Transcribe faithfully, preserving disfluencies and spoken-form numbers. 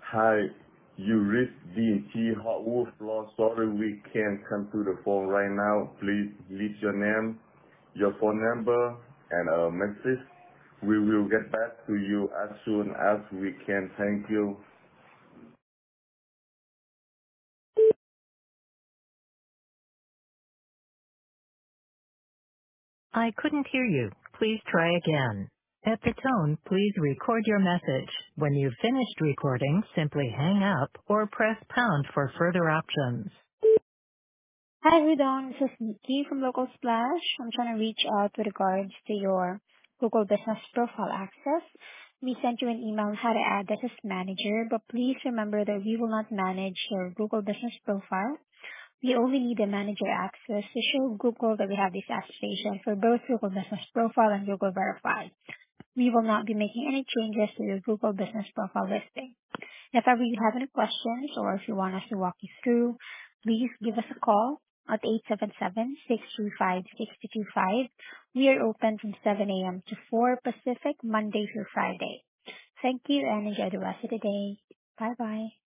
Hi, you reached D and T Hardwood Floor. Sorry we can't come to the phone right now. Please leave your name, your phone number, and a message. We will get back to you as soon as we can. Thank you. I couldn't hear you. Please try again. At the tone, please record your message. When you've finished recording, simply hang up or press pound for further options. Hi, Ridon. This is Nikki from Local Splash. I'm trying to reach out with regards to your Google Business Profile access. We sent you an email on how to add this as manager, but please remember that we will not manage your Google Business Profile. We only need the manager access to show Google that we have this association for both Google Business Profile and Google Verify. We will not be making any changes to your Google Business Profile listing. If ever you have any questions or if you want us to walk you through, please give us a call at eight seven seven, six three five, six two two five. We are open from seven a.m. to four Pacific, Monday through Friday. Thank you and enjoy the rest of the day. Bye-bye.